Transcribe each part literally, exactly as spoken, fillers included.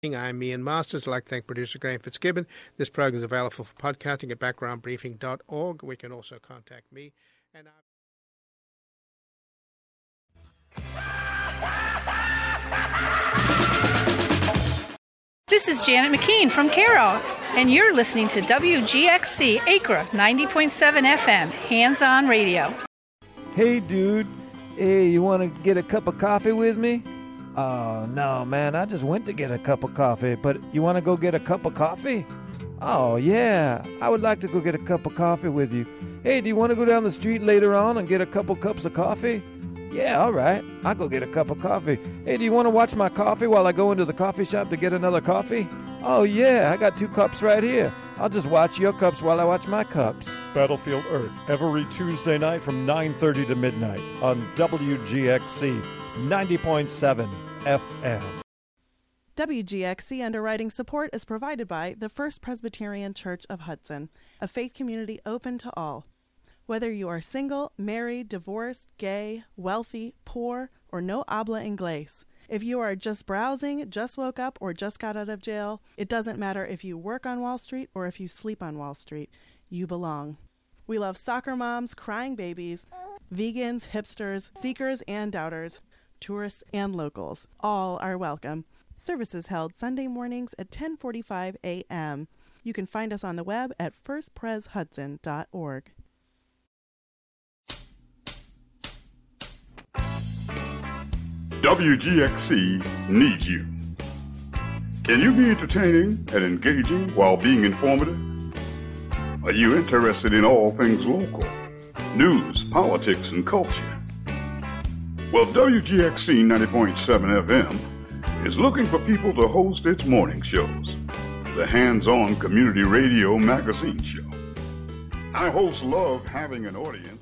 I'm Ian Masters. I'd like to thank producer Graham Fitzgibbon. This program is available for podcasting at background briefing dot org. We can also contact me. And This is Janet McKean from Caro, and you're listening to W G X C Acra ninety point seven F M, hands-on radio. Hey, dude. Hey, you want to get a cup of coffee with me? Oh, no, man, I just went to get a cup of coffee, but you want to go get a cup of coffee? Oh, yeah, I would like to go get a cup of coffee with you. Hey, do you want to go down the street later on and get a couple cups of coffee? Yeah, all right, I'll go get a cup of coffee. Hey, do you want to watch my coffee while I go into the coffee shop to get another coffee? Oh, yeah, I got two cups right here. I'll just watch your cups while I watch my cups. Battlefield Earth, every Tuesday night from nine thirty to midnight on W G X C ninety point seven F M. W G X C underwriting support is provided by the First Presbyterian Church of Hudson, a faith community open to all. Whether you are single, married, divorced, gay, wealthy, poor, or no habla inglés, if you are just browsing, just woke up, or just got out of jail, it doesn't matter if you work on Wall Street or if you sleep on Wall Street. You belong. We love soccer moms, crying babies, vegans, hipsters, seekers and doubters, tourists and locals. All are welcome. Services held Sunday mornings at ten forty-five a.m. You can find us on the web at first pres hudson dot org. W G X C needs you. Can you be entertaining and engaging while being informative? Are you interested in all things local, news, politics, and culture? Well, W G X C ninety point seven F M is looking for people to host its morning shows, the hands-on community radio magazine show. Our hosts love having an audience.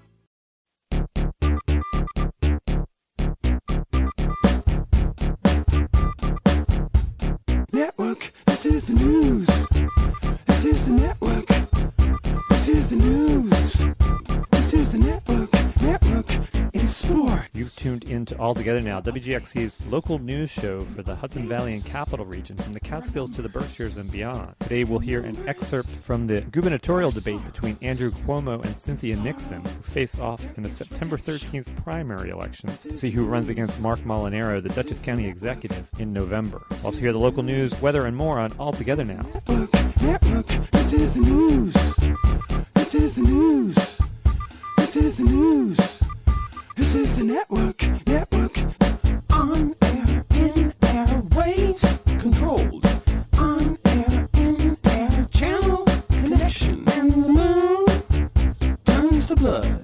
Network, this is the news. This is the network. This is the news. This is the network. Network in sport. You've tuned in to All Together Now, W G X C's local news show for the Hudson Valley and Capital Region, from the Catskills to the Berkshires and beyond. Today we'll hear an excerpt from the gubernatorial debate between Andrew Cuomo and Cynthia Nixon, who face off in the September thirteenth primary election to see who runs against Mark Molinaro, the Dutchess County executive, in November. We'll also hear the local news, weather, and more on All Together Now. Network, network, this is the news. This is the news. This is the news. This is the network, network, on air, in air, waves, controlled, on air, in air, channel, connection, and the moon turns to blood.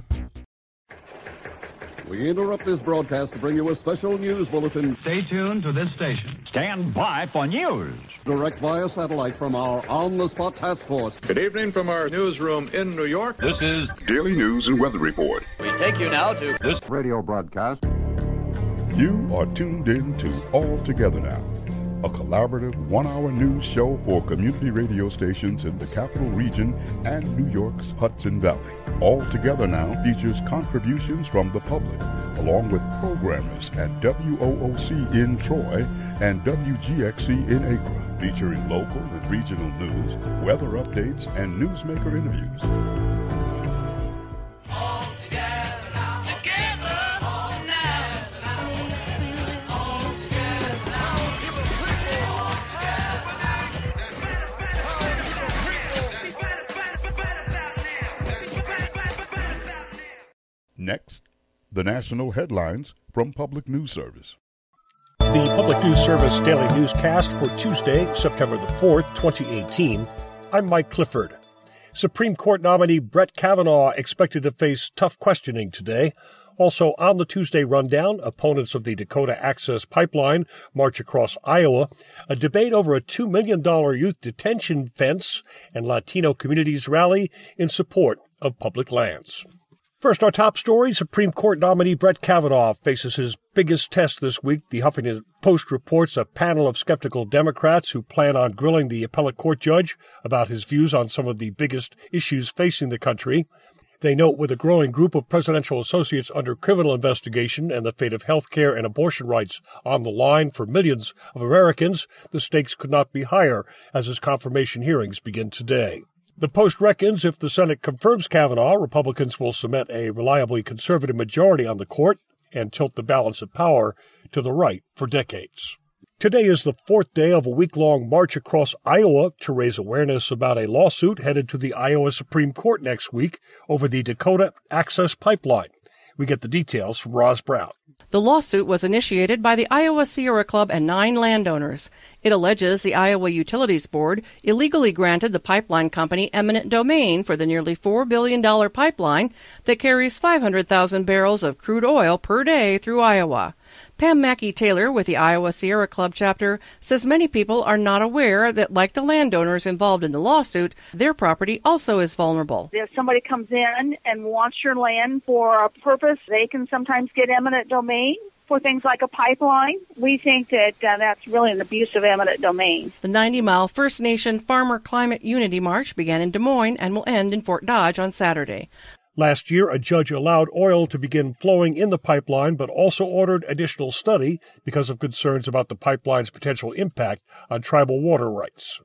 We interrupt this broadcast to bring you a special news bulletin. Stay tuned to this station. Stand by for news. Direct via satellite from our on-the-spot task force. Good evening from our newsroom in New York. This is Daily News and Weather Report. We take you now to this radio broadcast. You are tuned in to All Together Now, a collaborative one-hour news show for community radio stations in the Capital Region and New York's Hudson Valley. All Together Now features contributions from the public, along with programmers at W O O C in Troy and W G X C in Acra, featuring local and regional news, weather updates, and newsmaker interviews. Next, the national headlines from Public News Service. The Public News Service Daily Newscast for Tuesday, September the fourth, twenty eighteen. I'm Mike Clifford. Supreme Court nominee Brett Kavanaugh expected to face tough questioning today. Also on the Tuesday rundown, opponents of the Dakota Access Pipeline march across Iowa, a debate over a two million dollars youth detention fence, and Latino communities rally in support of public lands. First, our top story, Supreme Court nominee Brett Kavanaugh faces his biggest test this week. The Huffington Post reports a panel of skeptical Democrats who plan on grilling the appellate court judge about his views on some of the biggest issues facing the country. They note with a growing group of presidential associates under criminal investigation and the fate of health care and abortion rights on the line for millions of Americans, the stakes could not be higher as his confirmation hearings begin today. The Post reckons if the Senate confirms Kavanaugh, Republicans will cement a reliably conservative majority on the court and tilt the balance of power to the right for decades. Today is the fourth day of a week-long march across Iowa to raise awareness about a lawsuit headed to the Iowa Supreme Court next week over the Dakota Access Pipeline. We get the details from Roz Brown. The lawsuit was initiated by the Iowa Sierra Club and nine landowners. It alleges the Iowa Utilities Board illegally granted the pipeline company eminent domain for the nearly four billion dollars pipeline that carries five hundred thousand barrels of crude oil per day through Iowa. Pam Mackey-Taylor with the Iowa Sierra Club chapter says many people are not aware that, like the landowners involved in the lawsuit, their property also is vulnerable. If somebody comes in and wants your land for a purpose, they can sometimes get eminent domain for things like a pipeline. We think that uh, that's really an abuse of eminent domain. The ninety-mile First Nation Farmer Climate Unity March began in Des Moines and will end in Fort Dodge on Saturday. Last year, a judge allowed oil to begin flowing in the pipeline, but also ordered additional study because of concerns about the pipeline's potential impact on tribal water rights.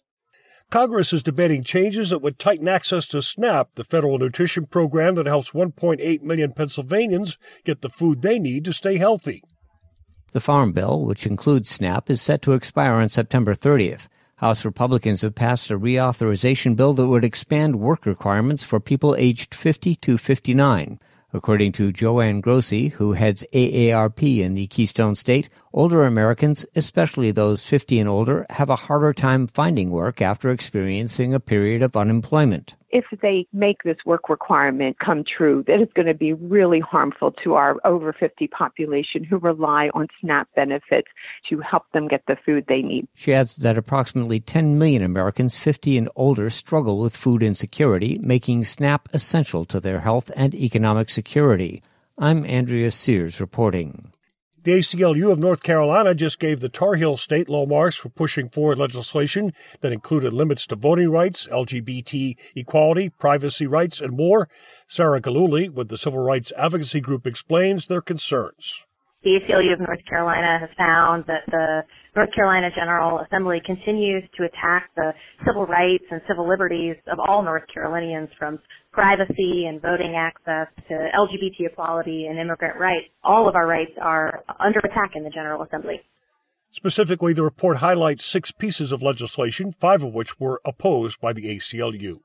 Congress is debating changes that would tighten access to SNAP, the federal nutrition program that helps one point eight million Pennsylvanians get the food they need to stay healthy. The Farm Bill, which includes SNAP, is set to expire on September thirtieth. House Republicans have passed a reauthorization bill that would expand work requirements for people aged fifty to fifty-nine. According to Joanne Grossi, who heads A A R P in the Keystone State, older Americans, especially those fifty and older, have a harder time finding work after experiencing a period of unemployment. If they make this work requirement come true, that is going to be really harmful to our over fifty population who rely on SNAP benefits to help them get the food they need. She adds that approximately ten million Americans fifty and older struggle with food insecurity, making SNAP essential to their health and economic security. I'm Andrea Sears reporting. The A C L U of North Carolina just gave the Tar Heel State low marks for pushing forward legislation that included limits to voting rights, L G B T equality, privacy rights, and more. Sarah Galuli with the Civil Rights Advocacy Group explains their concerns. The A C L U of North Carolina has found that the North Carolina General Assembly continues to attack the civil rights and civil liberties of all North Carolinians, from privacy and voting access to L G B T equality and immigrant rights. All of our rights are under attack in the General Assembly. Specifically, the report highlights six pieces of legislation, five of which were opposed by the A C L U.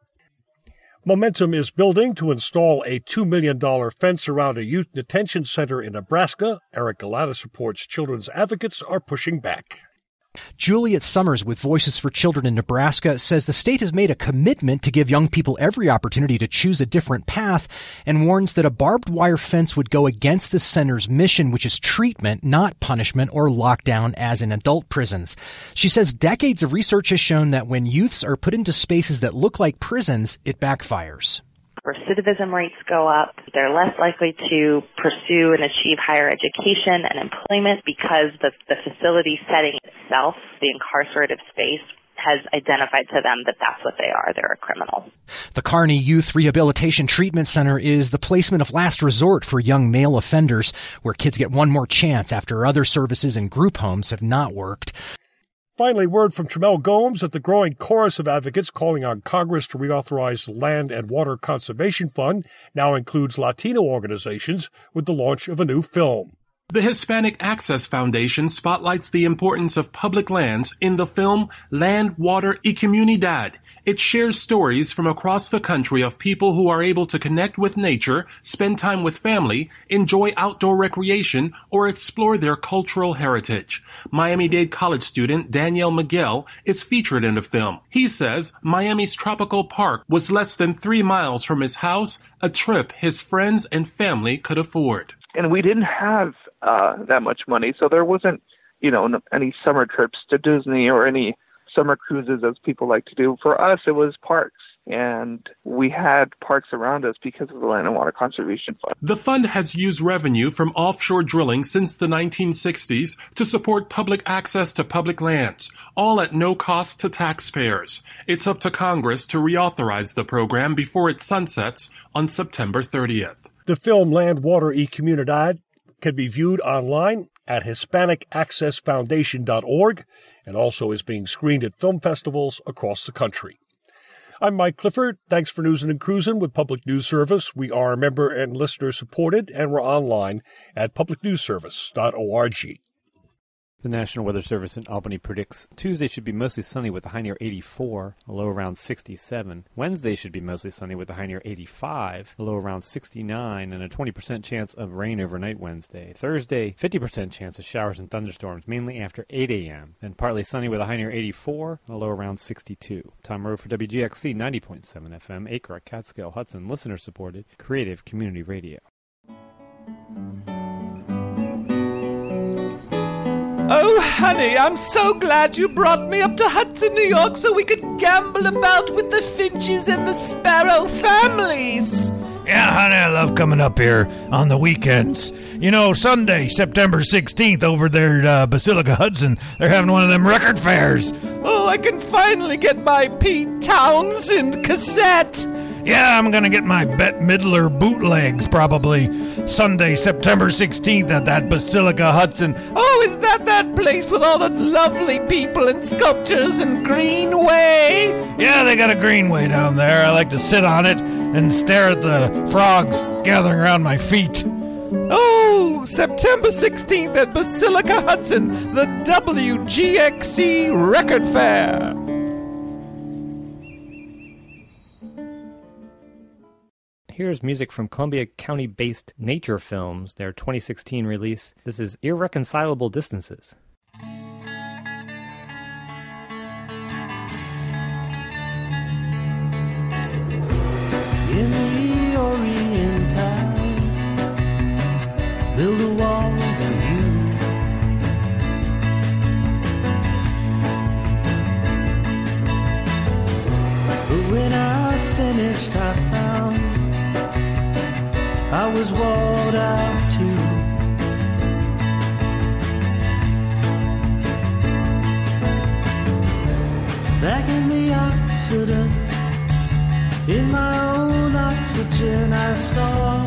Momentum is building to install a two million dollars fence around a youth detention center in Nebraska. Eric Galatis reports children's advocates are pushing back. Juliet Summers with Voices for Children in Nebraska says the state has made a commitment to give young people every opportunity to choose a different path, and warns that a barbed wire fence would go against the center's mission, which is treatment, not punishment or lockdown as in adult prisons. She says decades of research has shown that when youths are put into spaces that look like prisons, it backfires. Recidivism rates go up. They're less likely to pursue and achieve higher education and employment because the, the facility setting itself, the incarcerative space, has identified to them that that's what they are. They're a criminal. The Kearney Youth Rehabilitation Treatment Center is the placement of last resort for young male offenders, where kids get one more chance after other services and group homes have not worked. Finally, word from Tramel Gomes that the growing chorus of advocates calling on Congress to reauthorize the Land and Water Conservation Fund now includes Latino organizations with the launch of a new film. The Hispanic Access Foundation spotlights the importance of public lands in the film Land, Water y Comunidad. It shares stories from across the country of people who are able to connect with nature, spend time with family, enjoy outdoor recreation, or explore their cultural heritage. Miami-Dade college student Daniel Miguel is featured in the film. He says Miami's tropical park was less than three miles from his house, a trip his friends and family could afford. And we didn't have uh, that much money, so there wasn't, you know, any summer trips to Disney or any summer cruises as people like to do. For us, it was parks. and we had parks around us because of the Land and Water Conservation Fund. The fund has used revenue from offshore drilling since the nineteen sixties to support public access to public lands, all at no cost to taxpayers. It's up to Congress to reauthorize the program before it sunsets on September thirtieth. The film Land, Water y Comunidad can be viewed online at hispanic access foundation dot org and also is being screened at film festivals across the country. I'm Mike Clifford. Thanks for News and Cruisin' with Public News Service. We are member and listener supported, and we're online at public news service dot org. The National Weather Service in Albany predicts Tuesday should be mostly sunny with a high near eighty-four, a low around sixty-seven. Wednesday should be mostly sunny with a high near eighty-five, a low around sixty-nine, and a twenty percent chance of rain overnight Wednesday. Thursday, fifty percent chance of showers and thunderstorms, mainly after eight a.m. And partly sunny with a high near eighty-four, a low around sixty-two. Tom Rowe for W G X C ninety point seven F M, Acre, Catskill, Hudson, listener-supported, creative community radio. Oh, honey, I'm so glad you brought me up to Hudson, New York, so we could gamble about with the Finches and the Sparrow families. Yeah, honey, I love coming up here on the weekends. You know, Sunday, September sixteenth, over there at uh, Basilica Hudson, they're having one of them record fairs. Oh, I can finally get my Pete Townsend cassette. Yeah, I'm gonna get my Bette Midler bootlegs probably Sunday, September sixteenth at that Basilica Hudson. Oh, is that that place with all the lovely people and sculptures and greenway? Yeah, they got a greenway down there. I like to sit on it and stare at the frogs gathering around my feet. Oh, September sixteenth at Basilica Hudson, the W G X C Record Fair. Here's music from Columbia County-based Nature Films, their twenty sixteen release. This is Irreconcilable Distances. In the Orient tide, build a wall for you. But when I finished, I found I was walled out too. Back in the Occident, in my own oxygen, I saw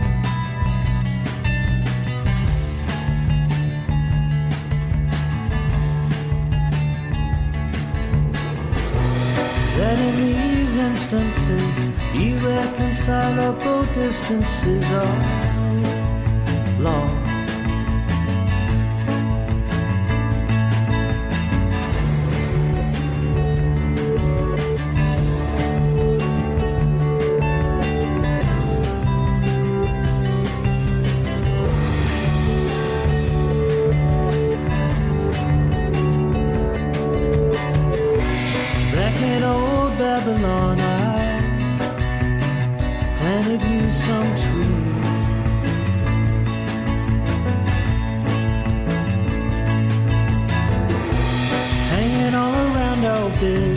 that in these instances, irreconcilable distances are law. Babylon, I planted you some trees. Hanging all around our bed,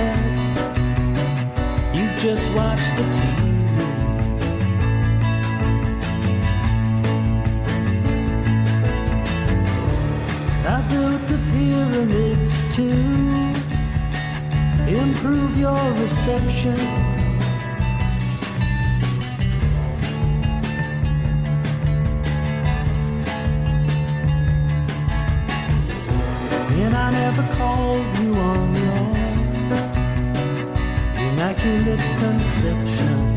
but you just watch the T V. I built the pyramids too, improve your reception. And I never called you on your immaculate conception.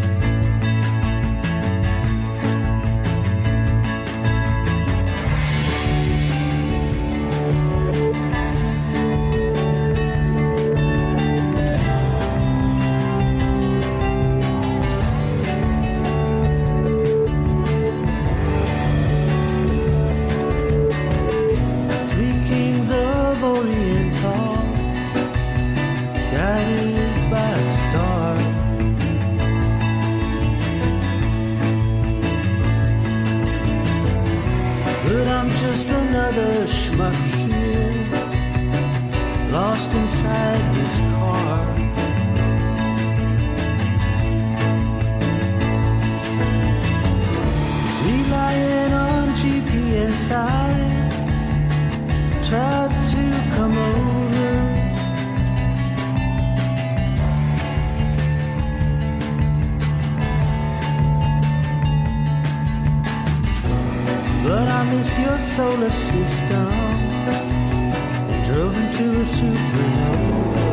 Just another schmuck here, lost inside his car. side, tried to come over. But I missed your solar system and drove into a supernova.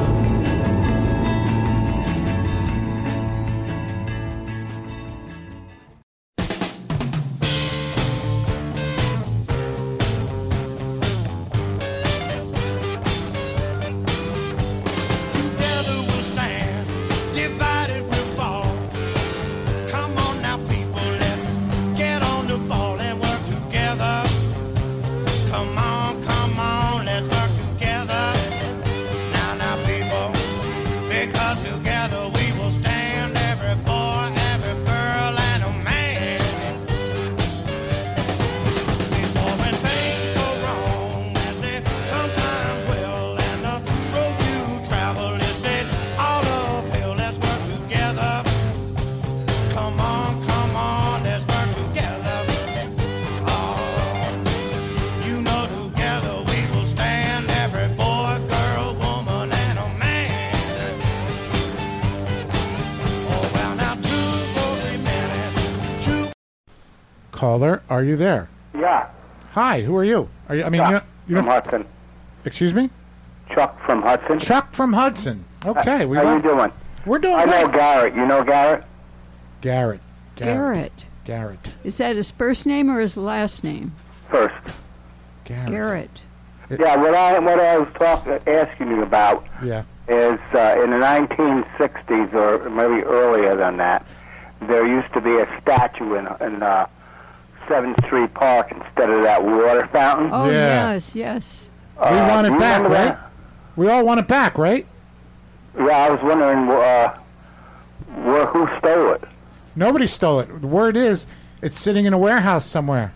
Caller, are you there? Yeah. Hi, who are you? Are you? I mean, Chuck you you from Hudson. Excuse me? Chuck from Hudson. Chuck from Hudson. Okay, we How love, you doing? We're doing I great. know Garrett. You know Garrett? Garrett. Garrett. Garrett. Is that his first name or his last name? First. Garrett. Garrett. Yeah. What I what I was talking asking you about Yeah. is uh, in the nineteen sixties or maybe earlier than that, there used to be a statue in in uh, seventh Street Park instead of that water fountain. Oh, Yeah. yes, yes. We Uh, want do it you back, remember right? that? We all want it back, right? Yeah, I was wondering uh, where, who stole it. Nobody stole it. The word is, it's sitting in a warehouse somewhere.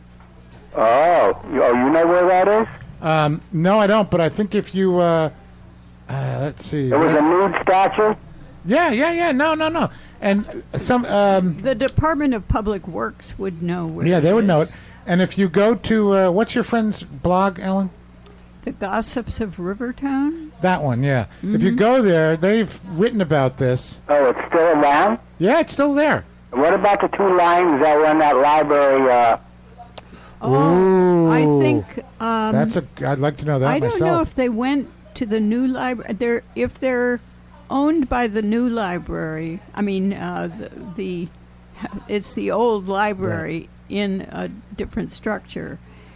Oh, you, oh, you know where that is? Um, no, I don't. But I think if you, uh, uh, let's see. It was a nude statue. Yeah, yeah, yeah. No, no, no. And some. Um, The Department of Public Works would know where. yeah, they it would know is. it. And if you go to uh, what's your friend's blog, Ellen? The Gossips of Rivertown. That one, yeah. If you go there, they've written about this. Oh, it's still around? Yeah, it's still there. What about the two lines that were in that library? Uh, Oh, I think. Um, That's a. I'd like to know that I don't myself. know if they went to the new library. They're if they're owned by the new library. I mean, uh, the, the it's the old library in a different structure.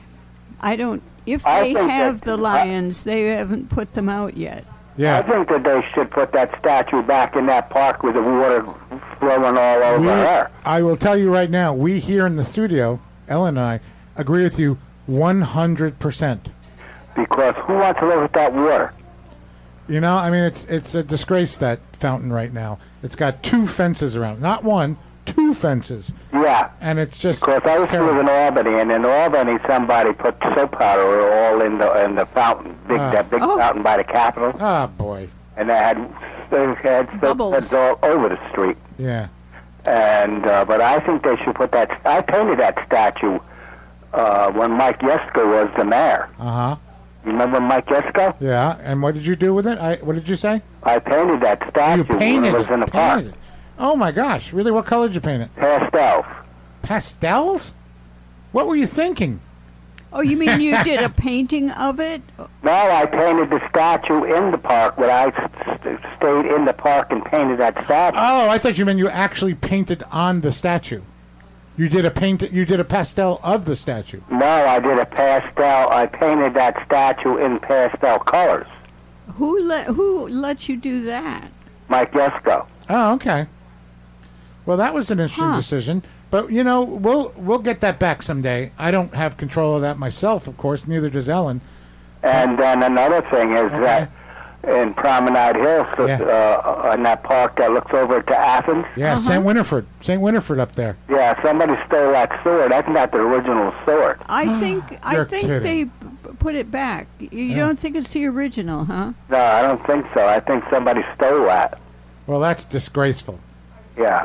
I don't. If I they think have that- the lions, they haven't put them out yet. Yeah. I think that they should put that statue back in that park with the water flowing all over We- her. I will tell you right now, we here in the studio, Ellen and I, agree with you one hundred percent. Because who wants to look at that water? You know, I mean, it's it's a disgrace, that fountain right now. It's got two fences around. Not one, two fences. Yeah. And it's just. Because I it's used to terrible. live in Albany, and in Albany, somebody put soap powder all in the in the fountain, big Ah. that big Oh. fountain by the Capitol, Ah, boy. and they had they had soap Bubbles. suds all over the street. Yeah. And uh, but I think they should put that. I painted that statue uh, when Mike Yesko was the mayor. Uh huh. You remember Mike Yesko? Yeah. And what did you do with it? I. What did you say? I painted that statue You painted when it was it. in the park. Painted it. Oh my gosh! Really? What color did you paint it? Pastels. Pastels? What were you thinking? Oh, you mean you did a painting of it? No, I painted the statue in the park, but I s- s- stayed in the park and painted that statue. Oh, I thought you meant you actually painted on the statue. You did a paint. You did a pastel of the statue. No, I did a pastel. I painted that statue in pastel colors. Who let Who let you do that? Mike Yesko. Oh, okay. Well, that was an interesting Huh. decision. But you know, we'll we'll get that back someday. I don't have control of that myself, of course. Neither does Ellen. And then another thing is that in Promenade Hill, so, Yeah. uh, in that park that looks over to Athens. Yeah, Saint Winifred, Saint Winifred up there. Yeah, somebody stole that sword. That's not the original sword. I think I You're think kidding. they p- put it back. You Yeah. don't think it's the original, huh? No, I don't think so. I think somebody stole that. Well, that's disgraceful. Yeah.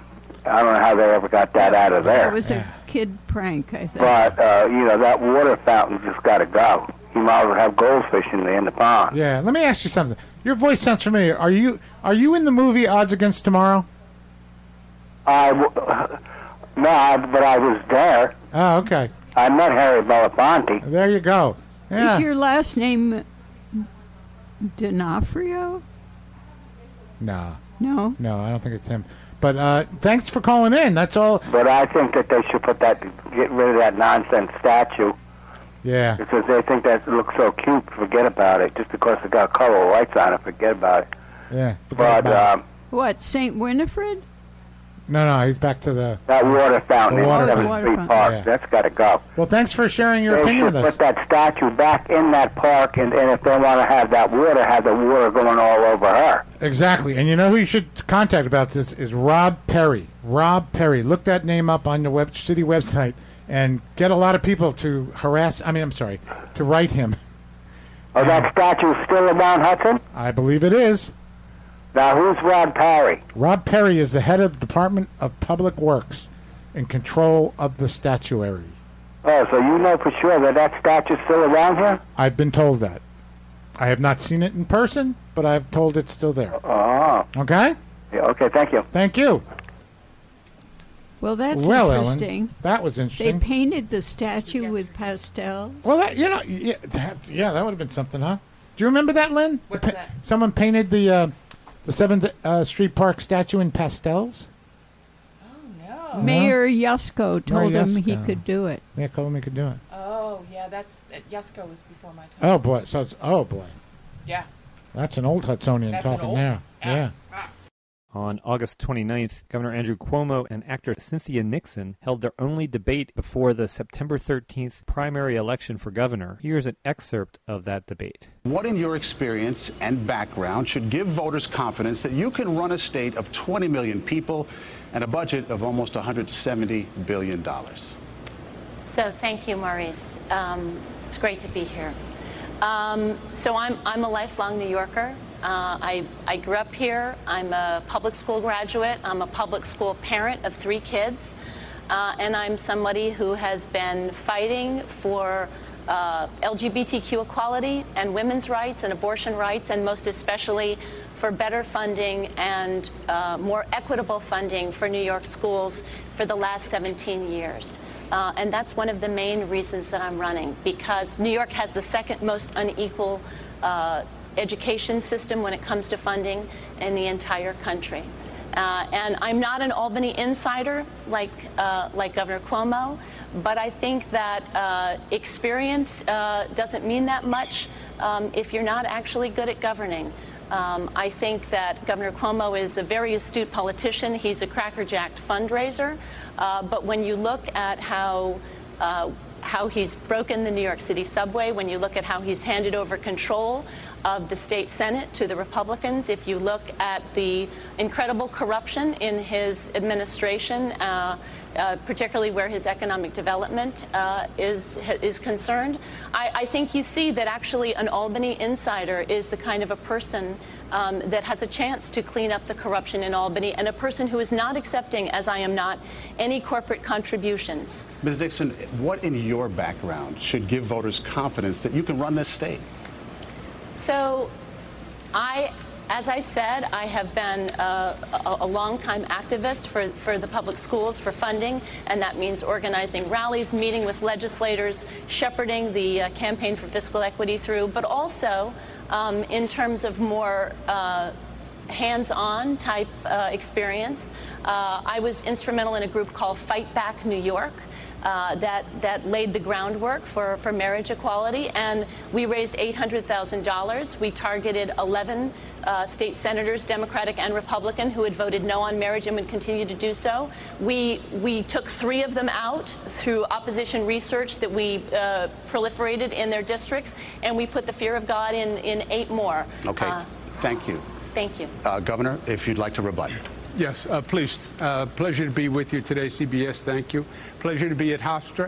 I don't know how they ever got that out of there. It was a kid prank, I think. But, uh, you know, that water fountain just got to go. You might as well have goldfish in the, in the pond. Yeah, let me ask you something. Your voice sounds familiar. Are you are you in the movie Odds Against Tomorrow? I w- no, but I was there. Oh, okay. I met Harry Belafonte. There you go. Yeah. Is your last name D'Onofrio? No. No? No, I don't think it's him. But uh, thanks for calling in. That's all. But I think that they should put that, get rid of that nonsense statue. Yeah. Because they think that it looks so cute, forget about it. Just because it got color lights on it, forget about it. Yeah. But, um, What, Saint Winifred? No, no, he's back to the... that water fountain The in water Seventh fountain. Street Water Park, fountain. Yeah. that's got to go. Well, thanks for sharing your They opinion should with us. put that statue back in that park, and, and if they want to have that water, have the water going all over her. Exactly. And you know who you should contact about this is Rob Perry. Rob Perry. Look that name up on the web, city website and get a lot of people to harass, I mean, I'm sorry, to write him. Oh, that statue still around Hudson? I believe it is. Now, who's Rob Perry? Rob Perry is the head of the Department of Public Works in control of the statuary. Oh, so you know for sure that that statue's still around here? I've been told that. I have not seen it in person, but I've told it's still there. Oh. Okay? Yeah, okay, thank you. Thank you. Well, that's well, interesting. Ellen, that was interesting. They painted the statue with pastels. Well, that, you know, yeah that, yeah, that would have been something, huh? Do you remember that, Lynn? What's Pa- that? Someone painted the uh, the Seventh uh, Street Park statue in pastels. Oh. Mayor Yusko told Mayor him he Yusko. could do it. Yeah, told him he could do it. Oh, yeah, that's uh, Yusko was before my time. Oh boy, so it's, oh boy, Yeah. that's an old Hudsonian That's an talking old- there. yeah. Yeah. On August twenty-ninth, Governor Andrew Cuomo and actor Cynthia Nixon held their only debate before the September thirteenth primary election for governor. Here's an excerpt of that debate. What in your experience and background should give voters confidence that you can run a state of twenty million people and a budget of almost one hundred seventy billion dollars? So thank you, Maurice. Um, it's great to be here. Um, so I'm, I'm a lifelong New Yorker. Uh, I, I grew up here. I'm a public school graduate. I'm a public school parent of three kids. Uh, and I'm somebody who has been fighting for uh, L G B T Q equality and women's rights and abortion rights, and most especially for better funding and uh, more equitable funding for New York schools for the last seventeen years. Uh, and that's one of the main reasons that I'm running, because New York has the second most unequal uh, education system when it comes to funding in the entire country. Uh, and I'm not an Albany insider like uh, like Governor Cuomo, but I think that uh, experience uh, doesn't mean that much um, if you're not actually good at governing. Um, I think that Governor Cuomo is a very astute politician. He's a crackerjacked fundraiser. Uh, but when you look at how uh, how he's broken the New York City subway, when you look at how he's handed over control of the state Senate to the Republicans, if you look at the incredible corruption in his administration, uh, uh, particularly where his economic development uh, is is concerned, I, I think you see that actually an Albany insider is the kind of a person um, that has a chance to clean up the corruption in Albany, and a person who is not accepting, as I am not, any corporate contributions. Miz Nixon, what in your background should give voters confidence that you can run this state? So, I, as I said, I have been uh, a, a long-time activist for, for the public schools for funding, and that means organizing rallies, meeting with legislators, shepherding the uh, campaign for fiscal equity through, but also um, in terms of more uh, hands-on type uh, experience. Uh, I was instrumental in a group called Fight Back New York. Uh, that, that laid the groundwork for, for marriage equality, and we raised eight hundred thousand dollars. We targeted eleven uh, state senators, Democratic and Republican, who had voted no on marriage and would continue to do so. We, we took three of them out through opposition research that we uh, proliferated in their districts, and we put the fear of God in, in eight more. Okay, Uh, thank you. thank you. Uh, Governor, if you'd like to rebut. Yes, uh, please. Uh, pleasure to be with you today, C B S. Thank you. Pleasure to be at Hofstra.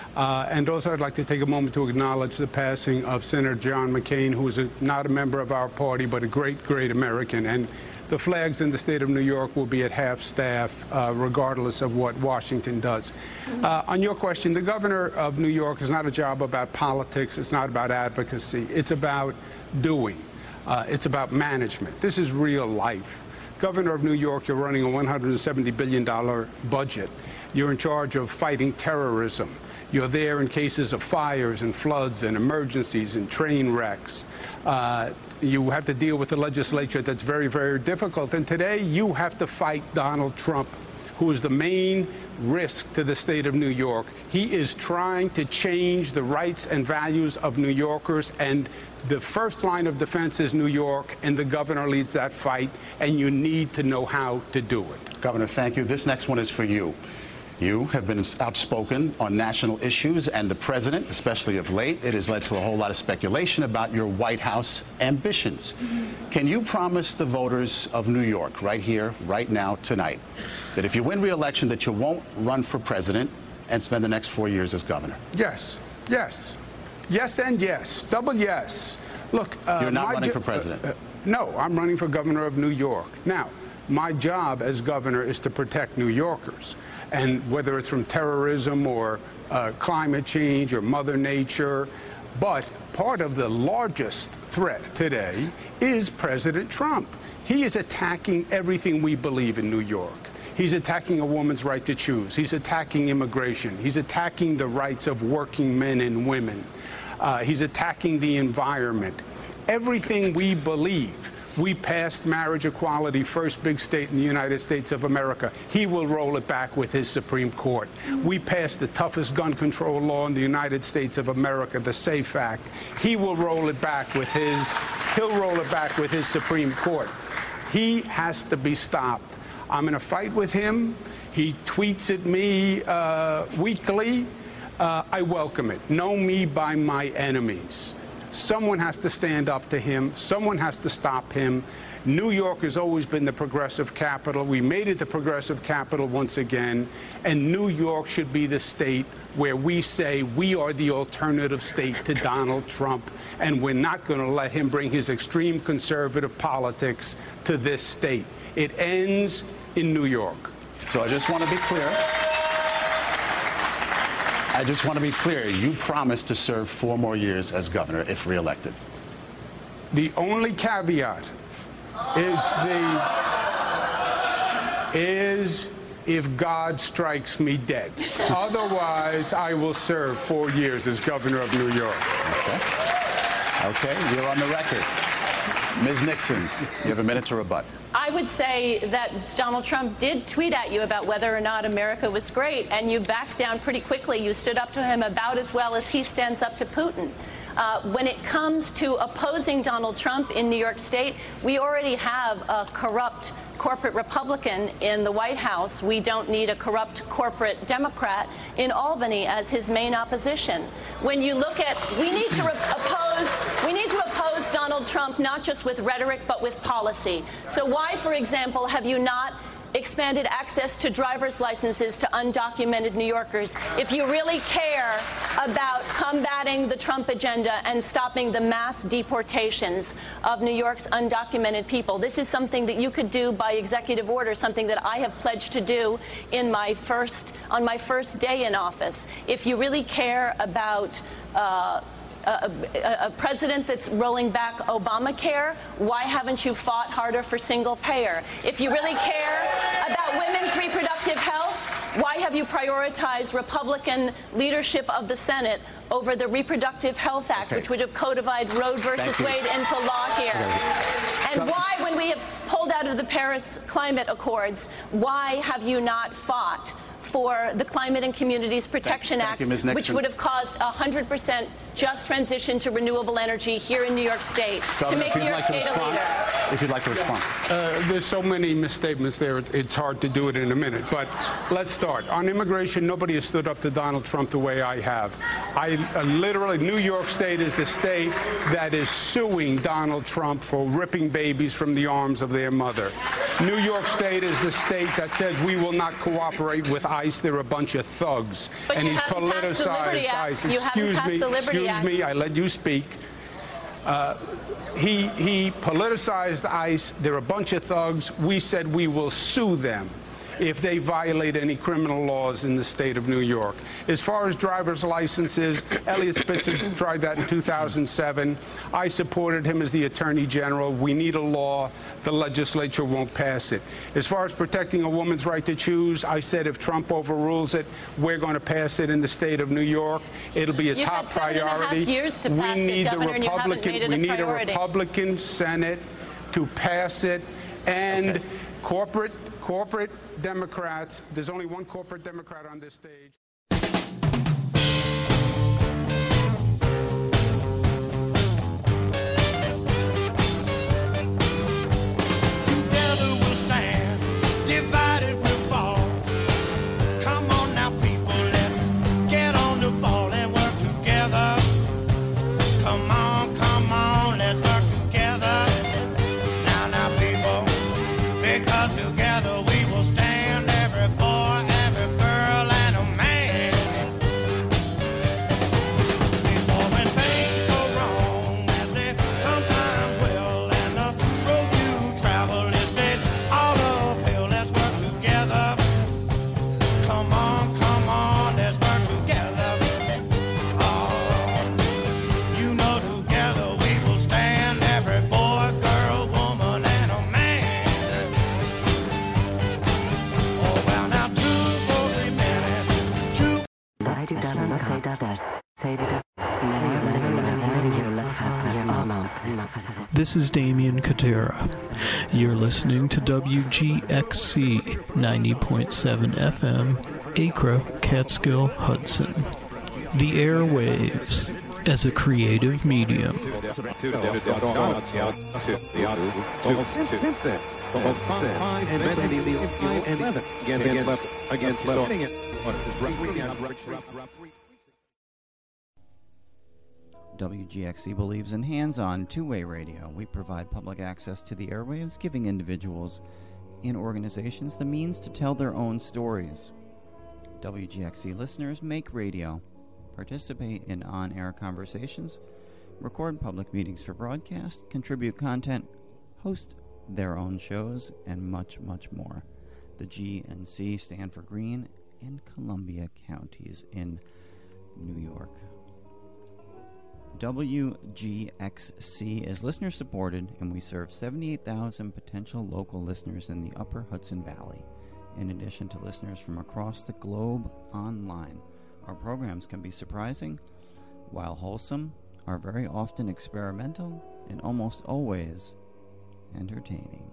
Uh, and also, I'd like to take a moment to acknowledge the passing of Senator John McCain, who is a, not a member of our party, but a great, great American. And the flags in the state of New York will be at half-staff, uh, regardless of what Washington does. Uh, on your question, the governor of New York is not a job about politics. It's not about advocacy. It's about doing. Uh, it's about management. This is real life. Governor of New York, you're running a one hundred seventy billion dollars budget. You're in charge of fighting terrorism. You're there in cases of fires and floods and emergencies and train wrecks. Uh, you have to deal with the legislature that's very, very difficult. And today you have to fight Donald Trump, who is the main risk to the state of New York. He is trying to change the rights and values of New Yorkers, and the first line of defense is New York, and the governor leads that fight, and you need to know how to do it. Governor, thank you. This next one is for you. You have been outspoken on national issues, and the president, especially of late, it has led to a whole lot of speculation about your White House ambitions. Mm-hmm. Can you promise the voters of New York, right here, right now, tonight, that if you win re-election, that you won't run for president and spend the next four years as governor? Yes, yes, yes, and yes, double yes. Look, uh, you're not running jo- for president. Uh, uh, no, I'm running for governor of New York. Now, my job as governor is to protect New Yorkers. And whether it's from terrorism or uh, climate change or Mother Nature. But part of the largest threat today is President Trump. He is attacking everything we believe in New York. He's attacking a woman's right to choose. He's attacking immigration. He's attacking the rights of working men and women. Uh, he's attacking the environment. Everything we believe. We passed marriage equality, first big state in the United States of America. He will roll it back with his Supreme Court. We passed the toughest gun control law in the United States of America, the SAFE Act. He will roll it back with his, he'll roll it back with his Supreme Court. He has to be stopped. I'm in a fight with him. He tweets at me uh, weekly. Uh, I welcome it. Know me by my enemies. Someone has to stand up to him. Someone has to stop him. New York has always been the progressive capital. We made it the progressive capital once again. And New York should be the state where we say we are the alternative state to Donald Trump. And we're not going to let him bring his extreme conservative politics to this state. It ends in New York. So I just want to be clear. I just want to be clear. You promised to serve four more years as governor if reelected. The only caveat is the is if God strikes me dead. Otherwise, I will serve four years as governor of New York. Okay. Okay, you're on the record. Miz Nixon, you have a minute to rebut. I would say that Donald Trump did tweet at you about whether or not America was great, and you backed down pretty quickly. You stood up to him about as well as he stands up to Putin. Uh, when it comes to opposing Donald Trump in New York State, we already have a corrupt corporate Republican in the White House. We don't need a corrupt corporate Democrat in Albany as his main opposition. When you look at, we need to oppose, we need to oppose Donald Trump not just with rhetoric but with policy. So why, for example, have you not expanded access to driver's licenses to undocumented New Yorkers? If you really care about combating the Trump agenda and stopping the mass deportations of New York's undocumented people, this is something that you could do by executive order, something that I have pledged to do in my first, on my first day in office. If you really care about uh, A, a, a president that's rolling back Obamacare, why haven't you fought harder for single payer? If you really care about women's reproductive health, why have you prioritized Republican leadership of the Senate over the Reproductive Health Act, Okay. which would have codified Roe versus Wade into law here? And why, when we have pulled out of the Paris Climate Accords, why have you not fought for the Climate and Communities Protection Thank Act, you, Miz Nixon. which would have caused a one hundred percent just transition to renewable energy here in New York State, Governor, to make if New you'd York like to State a respond. leader? if you'd like to respond. Uh, there's so many misstatements there, it, it's hard to do it in a minute. But let's start. On immigration, nobody has stood up to Donald Trump the way I have. I uh, literally, New York State is the state that is suing Donald Trump for ripping babies from the arms of their mother. New York State is the state that says we will not cooperate with ICE. They're a bunch of thugs. But and you he's haven't passed the Liberty politicized Act. ICE. You haven't Excuse passed me, the Liberty excuse Act. me, I let you speak. Uh, he, he politicized ICE. They're a bunch of thugs. We said we will sue them if they violate any criminal laws in the state of New York. As far as driver's licenses, Eliot Spitzer tried that in two thousand seven. I supported him as the Attorney General. We need a law. The legislature won't pass it. As far as protecting a woman's right to choose, I said if Trump overrules it, we're going to pass it in the state of New York. It'll be a You've top had seven and a half priority. years to we pass it, need Governor, the and you haven't Republican. made it we a need priority. a Republican Senate to pass it, and Okay. corporate corporate Democrats. There's only one corporate Democrat on this stage. Together we'll stand, divided we'll fall. Come on now, people, let's get on the ball and work together. Come on, come on, let's work together. Now, now, people, because together we will stand, every boy, every girl, and a man. Before when things go wrong, as they sometimes will, and the road you travel is stays all uphill, let's work together. Come on, come on, let's work together. Oh, you know together we will stand, every boy, girl, woman, and a man. Oh, well, now two for the minute, two. This is Damian Katera. You're listening to W G X C ninety point seven F M, Acre, Catskill, Hudson. The airwaves as a creative medium. W G X C believes in hands-on, two-way radio. We provide public access to the airwaves, giving individuals and organizations the means to tell their own stories. W G X C listeners make radio, participate in on-air conversations, record public meetings for broadcast, contribute content, host their own shows, and much, much more. The G and C stand for Greene and Columbia counties in New York. W G X C is listener-supported, and we serve seventy-eight thousand potential local listeners in the Upper Hudson Valley. In addition to listeners from across the globe online, our programs can be surprising, while wholesome, are very often experimental, and almost always entertaining.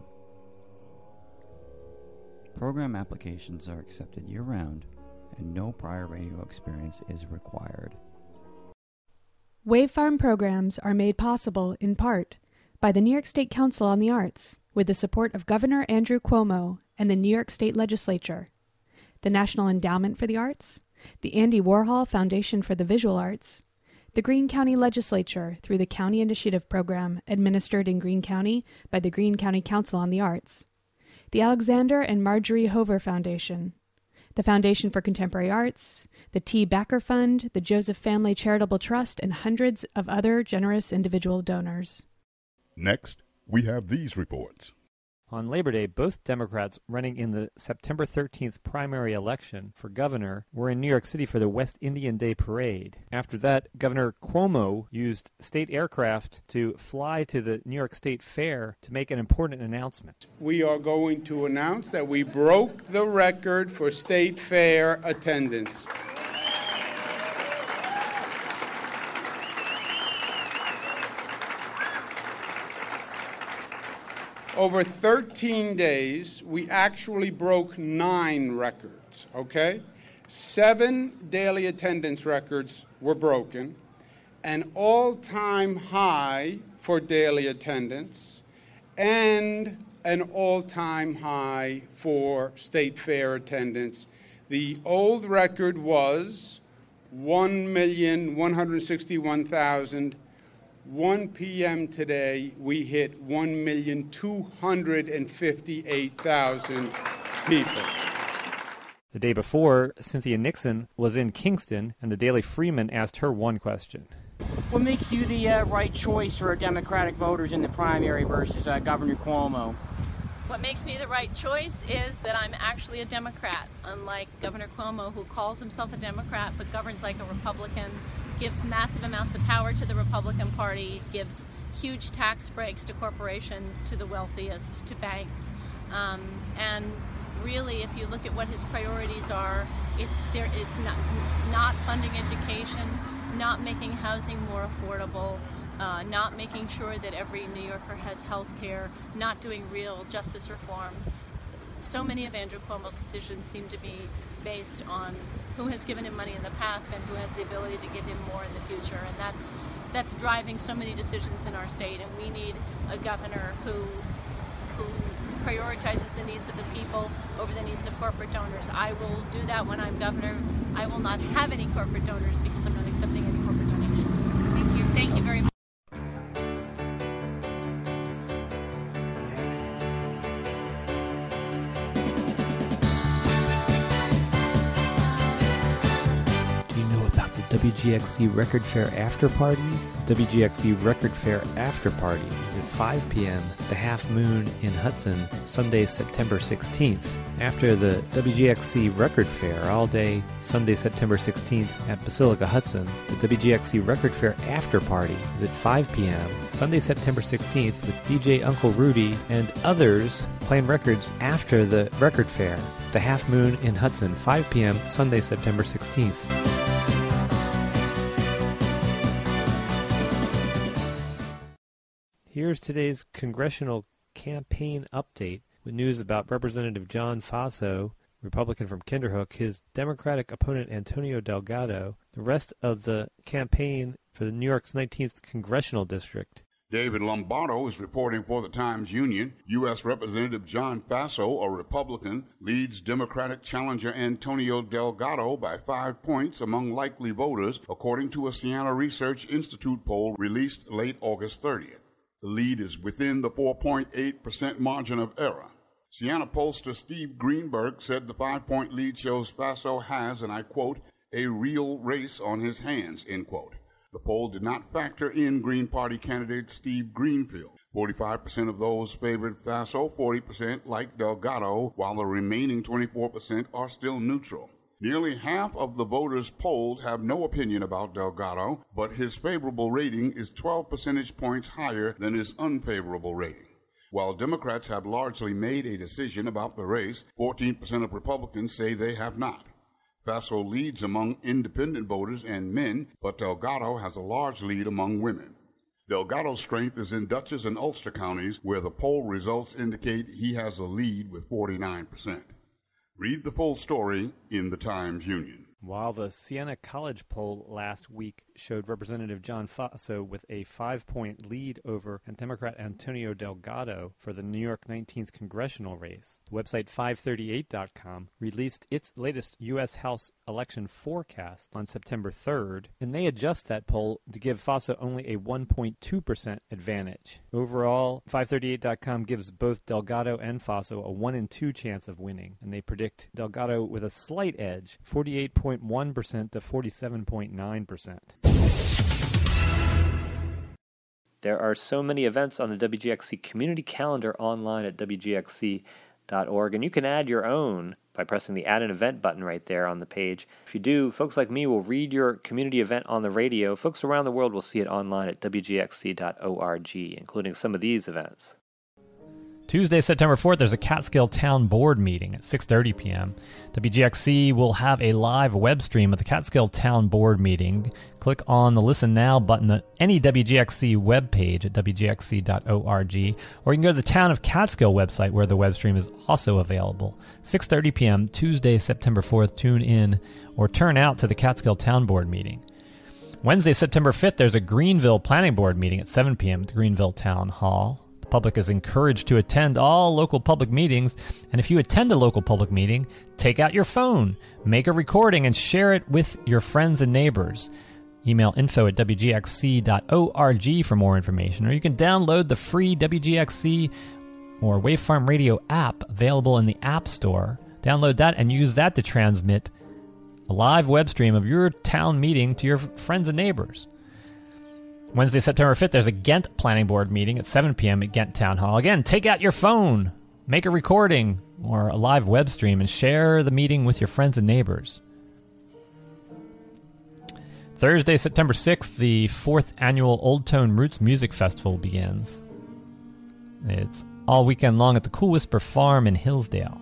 Program applications are accepted year-round, and no prior radio experience is required. Wave Farm programs are made possible, in part, by the New York State Council on the Arts, with the support of Governor Andrew Cuomo and the New York State Legislature, the National Endowment for the Arts, the Andy Warhol Foundation for the Visual Arts, the Greene County Legislature through the County Initiative Program administered in Greene County by the Greene County Council on the Arts, the Alexander and Marjorie Hover Foundation, the Foundation for Contemporary Arts, the T. Backer Fund, the Joseph Family Charitable Trust, and hundreds of other generous individual donors. Next, we have these reports. On Labor Day, both Democrats running in the September thirteenth primary election for governor were in New York City for the West Indian Day Parade. After that, Governor Cuomo used state aircraft to fly to the New York State Fair to make an important announcement. We are going to announce that we broke the record for state fair attendance. Over thirteen days, we actually broke nine records, okay? Seven daily attendance records were broken, an all-time high for daily attendance, and an all-time high for state fair attendance. The old record was one million one hundred sixty-one thousand. one p.m. today, we hit one million two hundred fifty-eight thousand people. The day before, Cynthia Nixon was in Kingston, and the Daily Freeman asked her one question. What makes you the uh, right choice for Democratic voters in the primary versus uh, Governor Cuomo? What makes me the right choice is that I'm actually a Democrat, unlike Governor Cuomo, who calls himself a Democrat but governs like a Republican, gives massive amounts of power to the Republican Party, gives huge tax breaks to corporations, to the wealthiest, to banks. Um, and really, if you look at what his priorities are, it's there. It's not, not funding education, not making housing more affordable, Uh, not making sure that every New Yorker has health care, not doing real justice reform. So many of Andrew Cuomo's decisions seem to be based on who has given him money in the past and who has the ability to give him more in the future. And that's that's driving so many decisions in our state. And we need a governor who who prioritizes the needs of the people over the needs of corporate donors. I will do that when I'm governor. I will not have any corporate donors because I'm not accepting any corporate donations. Thank you. Thank you very much. W G X C Record Fair After Party. The W G X C Record Fair After Party is at five p.m. at the Half Moon in Hudson, Sunday, September sixteenth. After the W G X C Record Fair all day, Sunday, September sixteenth at Basilica Hudson, the W G X C Record Fair After Party is at five p.m. Sunday, September sixteenth with D J Uncle Rudy and others playing records after the record fair. The Half Moon in Hudson, five p.m. Sunday, September sixteenth. Here's today's congressional campaign update with news about Representative John Faso, Republican from Kinderhook, his Democratic opponent Antonio Delgado, the rest of the campaign for the New York's nineteenth Congressional District. David Lombardo is reporting for the Times-Union. U S. Representative John Faso, a Republican, leads Democratic challenger Antonio Delgado by five points among likely voters, according to a Siena Research Institute poll released late August thirtieth. The lead is within the four point eight percent margin of error. Siena pollster Steve Greenberg said the five-point lead shows Faso has, and I quote, a real race on his hands, end quote. The poll did not factor in Green Party candidate Steve Greenfield. forty-five percent of those favored Faso, forty percent like Delgado, while the remaining twenty-four percent are still neutral. Nearly half of the voters polled have no opinion about Delgado, but his favorable rating is twelve percentage points higher than his unfavorable rating. While Democrats have largely made a decision about the race, fourteen percent of Republicans say they have not. Faso leads among independent voters and men, but Delgado has a large lead among women. Delgado's strength is in Dutchess and Ulster counties, where the poll results indicate he has a lead with forty-nine percent. Read the full story in the Times-Union. While the Siena College poll last week showed Representative John Faso with a five-point lead over Democrat Antonio Delgado for the New York nineteenth congressional race, the website five thirty-eight dot com released its latest U S House election forecast on September third, and they adjust that poll to give Faso only a one point two percent advantage. Overall, five thirty-eight dot com gives both Delgado and Faso a one in two chance of winning, and they predict Delgado with a slight edge, forty-eight point one percent to forty-seven point nine percent. There are so many events on the W G X C community calendar online at W G X C dot org, and you can add your own by pressing the Add an Event button right there on the page. If you do, folks like me will read your community event on the radio. Folks around the world will see it online at W G X C dot org, including some of these events. Tuesday, September fourth, there's a Catskill Town Board meeting at six thirty p.m. W G X C will have a live web stream of the Catskill Town Board meeting. Click on the Listen Now button at any W G X C webpage at W G X C dot org, or you can go to the Town of Catskill website where the web stream is also available. six thirty p.m. Tuesday, September fourth, tune in or turn out to the Catskill Town Board meeting. Wednesday, September fifth, there's a Greenville Planning Board meeting at seven p.m. at the Greenville Town Hall. The public is encouraged to attend all local public meetings, and if you attend a local public meeting, take out your phone, make a recording, and share it with your friends and neighbors. Email info at w g x c dot org for more information, or you can download the free W G X C or Wave Farm Radio app available in the App Store. Download that and use that to transmit a live web stream of your town meeting to your friends and neighbors. Wednesday, September fifth, there's a Ghent Planning Board meeting at seven p.m. at Ghent Town Hall. Again, take out your phone, make a recording or a live web stream, and share the meeting with your friends and neighbors. Thursday, September sixth, the fourth annual Old Tone Roots Music Festival begins. It's all weekend long at the Cool Whisper Farm in Hillsdale.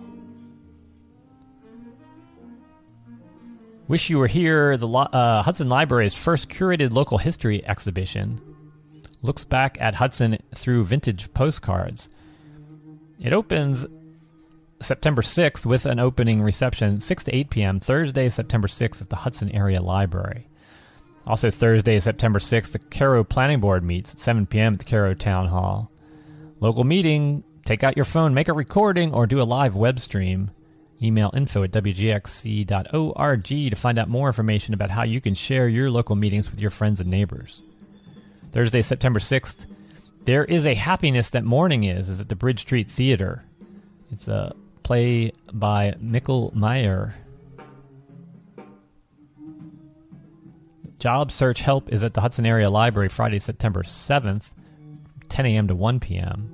Wish You Were Here, the uh, Hudson Library's first curated local history exhibition, looks back at Hudson through vintage postcards. It opens September sixth with an opening reception, six to eight p.m., Thursday, September sixth at the Hudson Area Library. Also Thursday, September sixth, the Cairo Planning Board meets at seven p.m. at the Cairo Town Hall. Local meeting, take out your phone, make a recording, or do a live web stream. Email info at w g x c dot org to find out more information about how you can share your local meetings with your friends and neighbors. Thursday, September sixth, There Is a Happiness That Morning Is, is at the Bridge Street Theater. It's a play by Mikkel Meyer. Job Search Help is at the Hudson Area Library Friday, September seventh, ten a.m. to one p.m.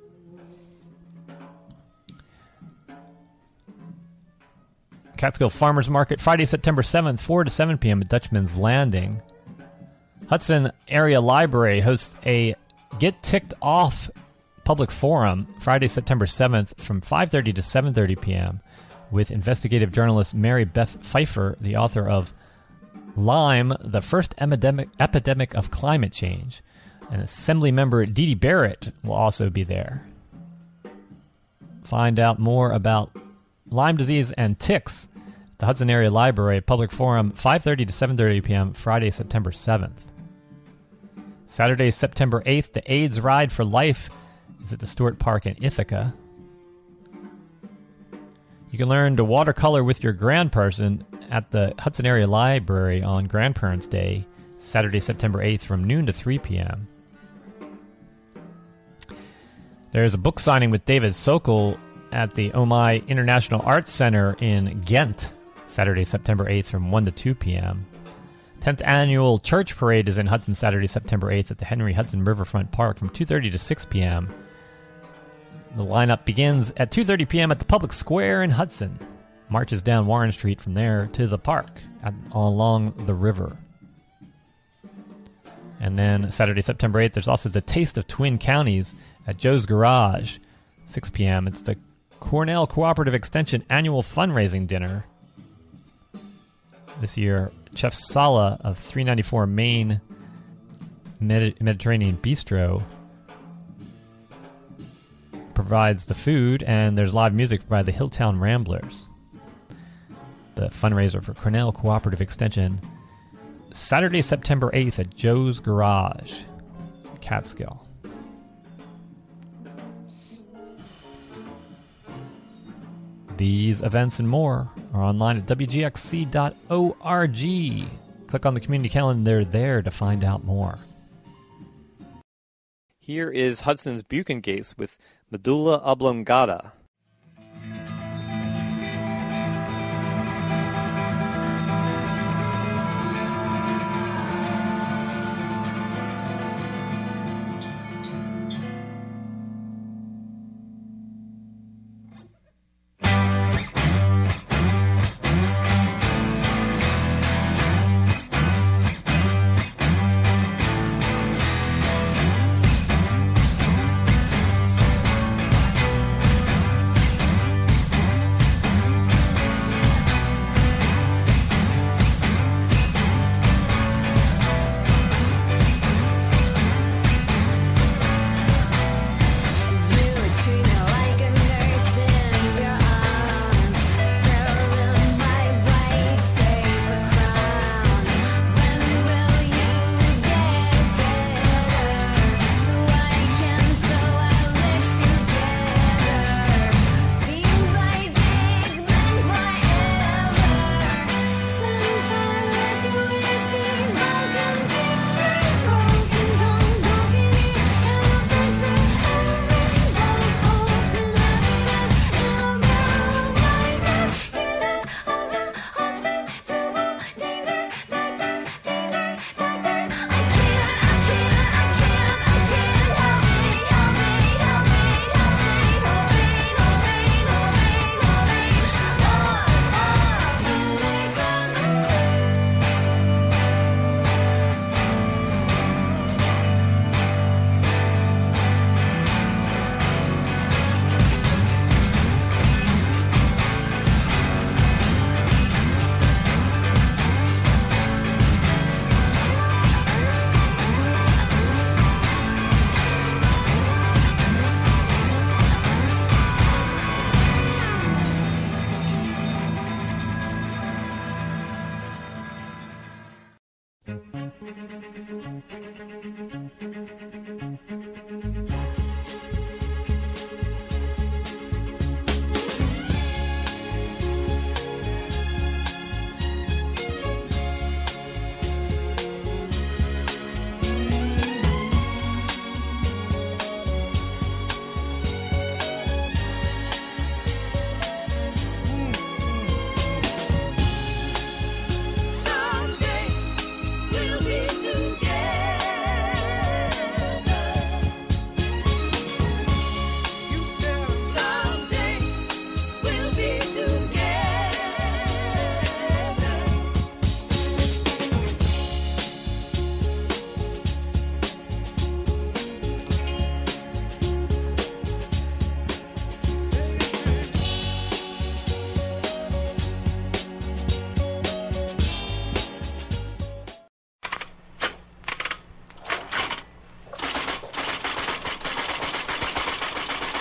Catskill Farmers Market, Friday, September seventh, four to seven p.m. at Dutchman's Landing. Hudson Area Library hosts a Get Ticked Off public forum Friday, September seventh from five thirty to seven thirty p.m. with investigative journalist Mary Beth Pfeiffer, the author of Lyme, the First Epidemic, epidemic of Climate Change. And Assembly member Dee Dee Barrett will also be there. Find out more about Lyme disease and ticks at the Hudson Area Library Public Forum, five thirty to seven thirty p.m., Friday, September seventh. Saturday, September eighth, the AIDS Ride for Life is at the Stewart Park in Ithaca. You can learn to watercolor with your grandperson at the Hudson Area Library on Grandparents' Day, Saturday, September eighth, from noon to three p.m. There's a book signing with David Sokol at the Omai International Arts Center in Ghent, Saturday, September eighth, from one to two p.m. tenth Annual Church Parade is in Hudson, Saturday, September eighth, at the Henry Hudson Riverfront Park from two thirty to six p.m. The lineup begins at two thirty p.m. at the Public Square in Hudson. Marches down Warren Street from there to the park at, along the river. And then Saturday, September eighth, there's also the Taste of Twin Counties at Joe's Garage, six p.m. It's the Cornell Cooperative Extension Annual Fundraising Dinner. This year, Chef Sala of three ninety-four Main Medi- Mediterranean Bistro provides the food, and there's live music by the Hilltown Ramblers. The fundraiser for Cornell Cooperative Extension, Saturday, September eighth at Joe's Garage, Catskill. These events and more are online at w g x c dot org. Click on the community calendar there to find out more. Here is Hudson's Buchan Gates with Medulla Oblongata.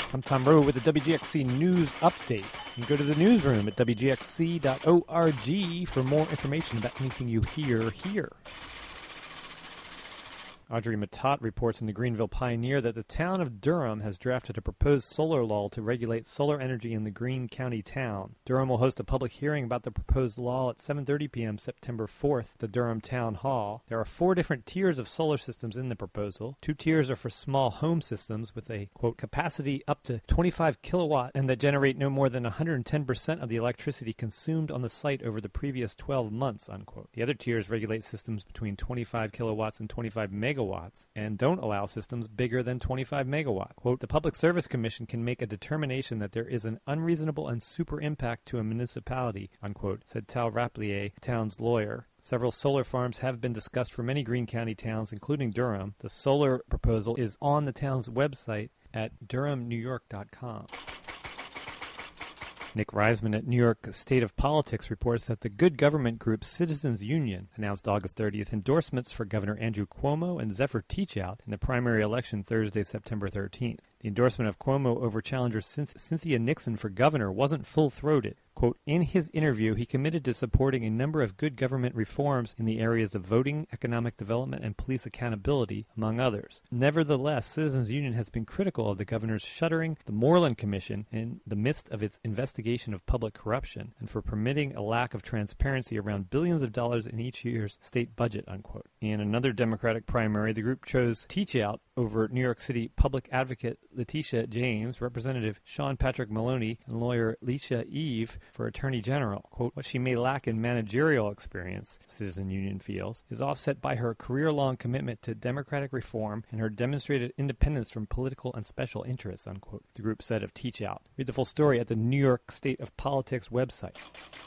I'm Tom Rowe with the W G X C News Update. You can go to the newsroom at W G X C dot org for more information about anything you hear here. Audrey Matot reports in the Greenville Pioneer that the town of Durham has drafted a proposed solar law to regulate solar energy in the Greene County town. Durham will host a public hearing about the proposed law at seven thirty p.m. September fourth at the Durham Town Hall. There are four different tiers of solar systems in the proposal. Two tiers are for small home systems with a, quote, capacity up to twenty-five kilowatt and that generate no more than one hundred ten percent of the electricity consumed on the site over the previous twelve months, unquote. The other tiers regulate systems between twenty-five kilowatts and twenty-five megawatts. megawatts and don't allow systems bigger than twenty-five megawatt. Quote, the Public Service Commission can make a determination that there is an unreasonable and super impact to a municipality, unquote, said Tal Raplier, the town's lawyer. Several solar farms have been discussed for many Greene County towns, including Durham. The solar proposal is on the town's website at durham new york dot com. Nick Reisman at New York State of Politics reports that the good government group Citizens Union announced August thirtieth endorsements for Governor Andrew Cuomo and Zephyr Teachout in the primary election Thursday, September thirteenth. The endorsement of Cuomo over challenger Cynthia Nixon for governor wasn't full-throated. Quote, in his interview, he committed to supporting a number of good government reforms in the areas of voting, economic development, and police accountability, among others. Nevertheless, Citizens Union has been critical of the governor's shuttering the Moreland Commission in the midst of its investigation of public corruption and for permitting a lack of transparency around billions of dollars in each year's state budget, unquote. In another Democratic primary, the group chose Teachout over New York City public advocate Letitia James, Representative Sean Patrick Maloney, and lawyer Leisha Eve for Attorney General. Quote, what she may lack in managerial experience, Citizen Union feels, is offset by her career-long commitment to democratic reform and her demonstrated independence from political and special interests, unquote, the group said of Teachout. Read the full story at the New York State of Politics website.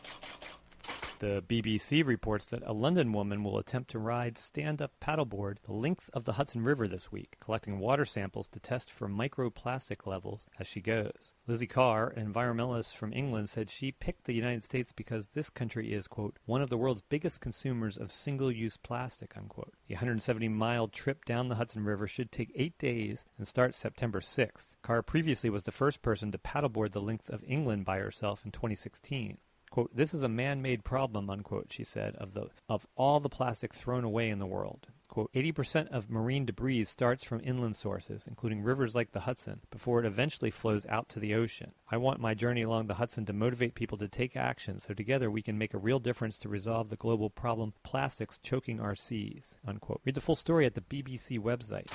The B B C reports that a London woman will attempt to ride stand-up paddleboard the length of the Hudson River this week, collecting water samples to test for microplastic levels as she goes. Lizzie Carr, an environmentalist from England, said she picked the United States because this country is, quote, one of the world's biggest consumers of single-use plastic, unquote. The one hundred seventy mile trip down the Hudson River should take eight days and start September sixth. Carr previously was the first person to paddleboard the length of England by herself in twenty sixteen. Quote, this is a man-made problem, unquote, she said, of the of all the plastic thrown away in the world. Quote, eighty percent of marine debris starts from inland sources, including rivers like the Hudson, before it eventually flows out to the ocean. I want my journey along the Hudson to motivate people to take action so together we can make a real difference to resolve the global problem plastics choking our seas, unquote. Read the full story at the B B C website.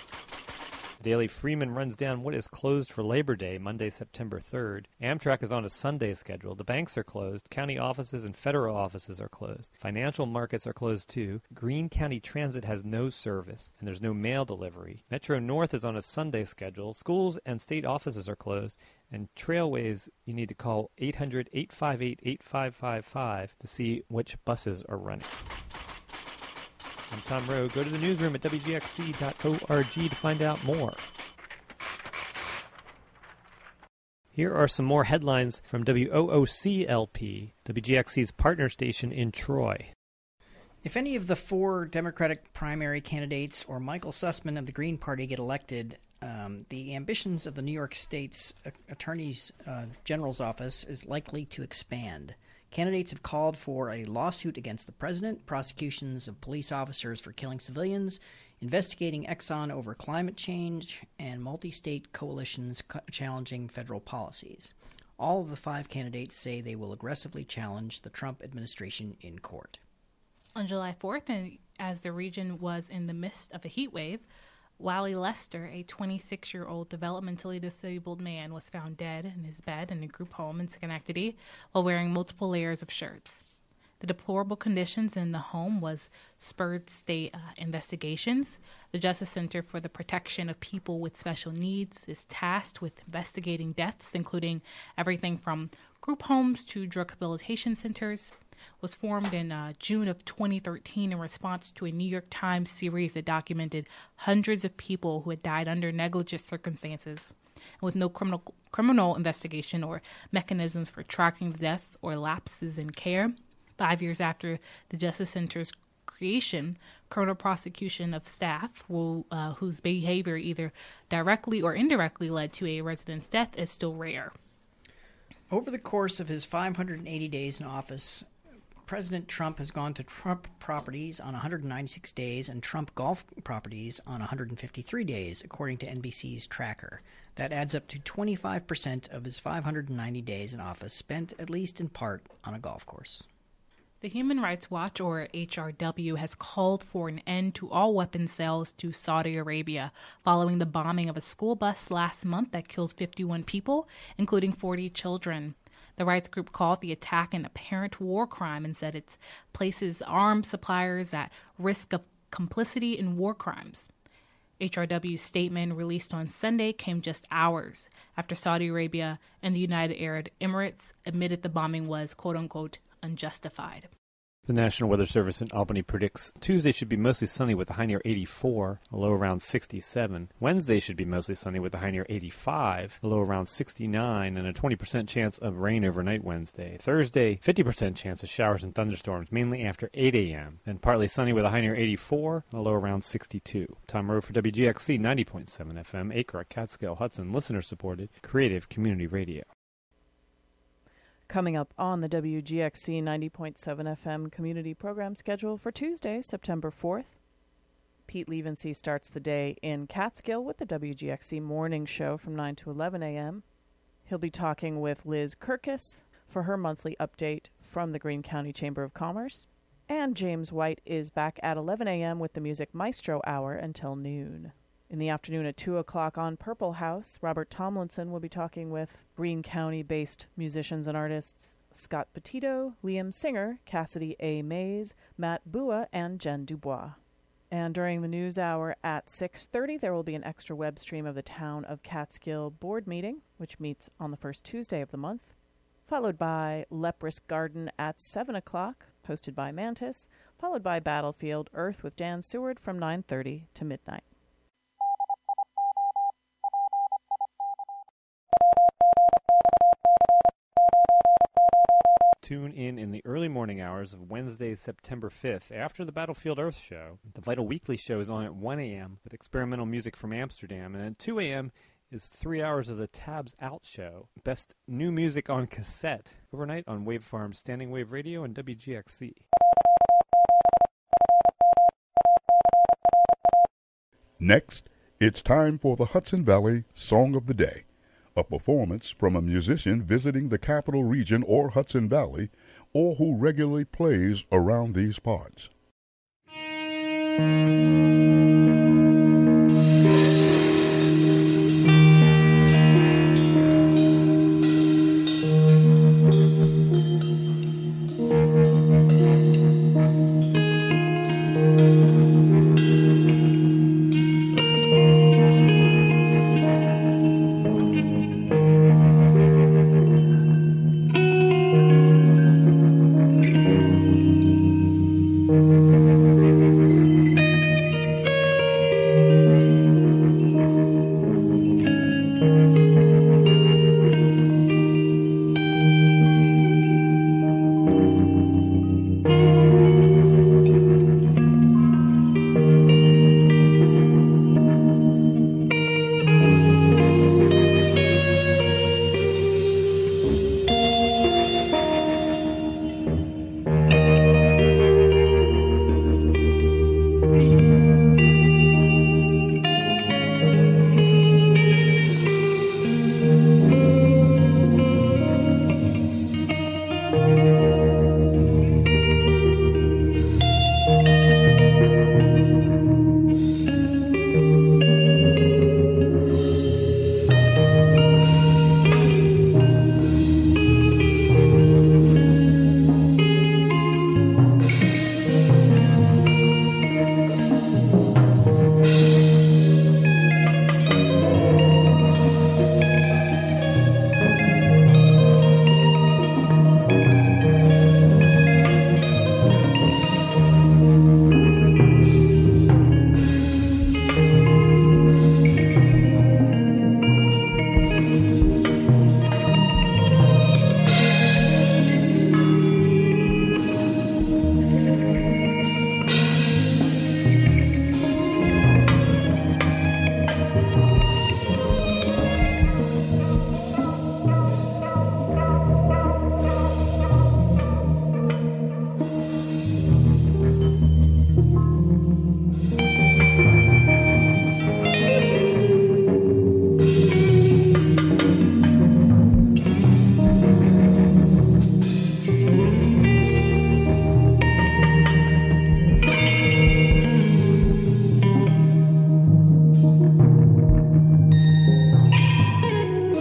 The Daily Freeman runs down what is closed for Labor Day, Monday, September third. Amtrak is on a Sunday schedule. The banks are closed. County offices and federal offices are closed. Financial markets are closed, too. Greene County Transit has no service, and there's no mail delivery. Metro North is on a Sunday schedule. Schools and state offices are closed. And Trailways, you need to call eight hundred, eight five eight, eight five five five to see which buses are running. I'm Tom Rowe. Go to the newsroom at W G X C dot org to find out more. Here are some more headlines from W O O C L P, W G X C's partner station in Troy. If any of the four Democratic primary candidates or Michael Sussman of the Green Party get elected, um, the ambitions of the New York State's Attorney uh, General's office is likely to expand. Candidates have called for a lawsuit against the president, prosecutions of police officers for killing civilians, investigating Exxon over climate change, and multi-state coalitions co- challenging federal policies. All of the five candidates say they will aggressively challenge the Trump administration in court. On July fourth, and as the region was in the midst of a heat wave, Wally Lester, a twenty-six-year-old developmentally disabled man, was found dead in his bed in a group home in Schenectady while wearing multiple layers of shirts. The deplorable conditions in the home was spurred state uh, investigations. The Justice Center for the Protection of People with Special Needs is tasked with investigating deaths, including everything from group homes to drug rehabilitation centers. Was formed in uh, June of twenty thirteen in response to a New York Times series that documented hundreds of people who had died under negligent circumstances. And with no criminal criminal investigation or mechanisms for tracking the deaths or lapses in care, five years after the Justice Center's creation, criminal prosecution of staff will, uh, whose behavior either directly or indirectly led to a resident's death is still rare. Over the course of his five hundred eighty days in office, President Trump has gone to Trump properties on one hundred ninety-six days and Trump golf properties on one hundred fifty-three days, according to N B C's tracker. That adds up to twenty-five percent of his five hundred ninety days in office spent, at least in part, on a golf course. The Human Rights Watch, or H R W, has called for an end to all weapons sales to Saudi Arabia following the bombing of a school bus last month that killed fifty-one people, including forty children. The rights group called the attack an apparent war crime and said it places arms suppliers at risk of complicity in war crimes. H R W's statement, released on Sunday, came just hours after Saudi Arabia and the United Arab Emirates admitted the bombing was, quote-unquote, unjustified. The National Weather Service in Albany predicts Tuesday should be mostly sunny with a high near eighty-four, a low around sixty-seven. Wednesday should be mostly sunny with a high near eighty-five, a low around sixty-nine, and a twenty percent chance of rain overnight Wednesday. Thursday, fifty percent chance of showers and thunderstorms, mainly after eight a.m., and partly sunny with a high near eighty-four, a low around sixty-two. Tom Rowe for W G X C ninety point seven F M, Acre, Catskill, Hudson, listener-supported, creative community radio. Coming up on the W G X C ninety point seven F M community program schedule for Tuesday, September fourth. Pete Levency starts the day in Catskill with the W G X C morning show from nine to eleven a.m. He'll be talking with Liz Kirkus for her monthly update from the Greene County Chamber of Commerce. And James White is back at eleven a.m. with the Music Maestro Hour until noon. In the afternoon at two o'clock on Purple House, Robert Tomlinson will be talking with Greene County-based musicians and artists Scott Petito, Liam Singer, Cassidy A. Mays, Matt Bua, and Jen Dubois. And during the news hour at six thirty, there will be an extra web stream of the Town of Catskill board meeting, which meets on the first Tuesday of the month, followed by Leprous Garden at seven o'clock, hosted by Mantis, followed by Battlefield Earth with Dan Seward from nine thirty to midnight. Tune in in the early morning hours of Wednesday, September fifth, after the Battlefield Earth show. The Vital Weekly show is on at one a.m. with experimental music from Amsterdam, and at two a.m. is three hours of the Tabs Out show. Best new music on cassette, overnight on Wave Farm's Standing Wave Radio and W G X C. Next, it's time for the Hudson Valley Song of the Day, a performance from a musician visiting the Capital Region or Hudson Valley, or who regularly plays around these parts.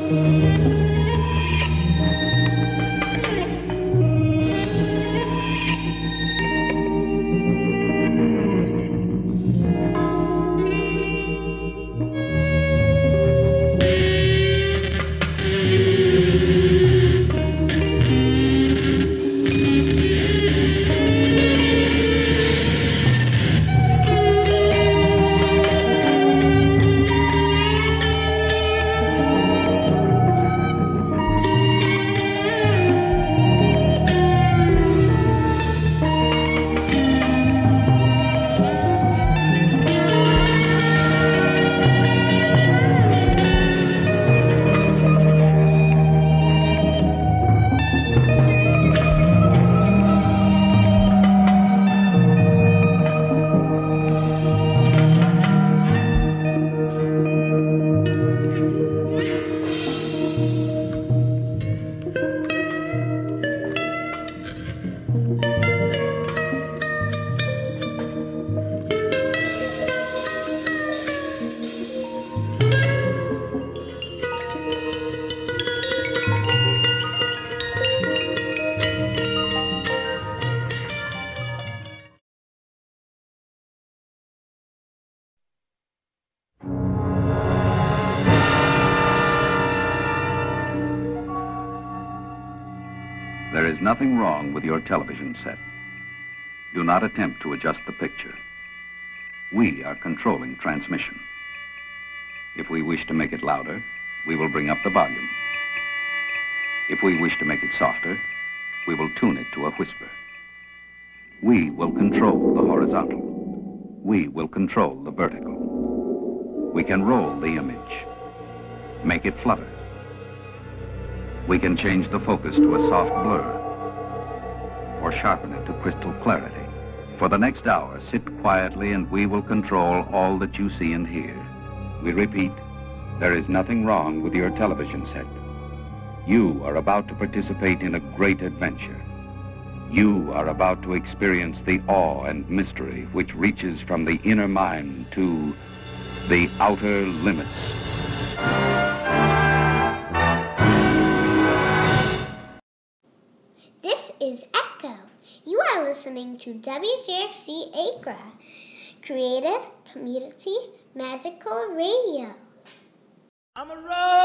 There is nothing wrong with your television set. Do not attempt to adjust the picture. We are controlling transmission. If we wish to make it louder, we will bring up the volume. If we wish to make it softer, we will tune it to a whisper. We will control the horizontal. We will control the vertical. We can roll the image, make it flutter. We can change the focus to a soft blur or sharpen it to crystal clarity. For the next hour, sit quietly and we will control all that you see and hear. We repeat, there is nothing wrong with your television set. You are about to participate in a great adventure. You are about to experience the awe and mystery which reaches from the inner mind to the outer limits. This is Echo. You are listening to W J X C Acra, Creative Community Magical Radio. I'm a road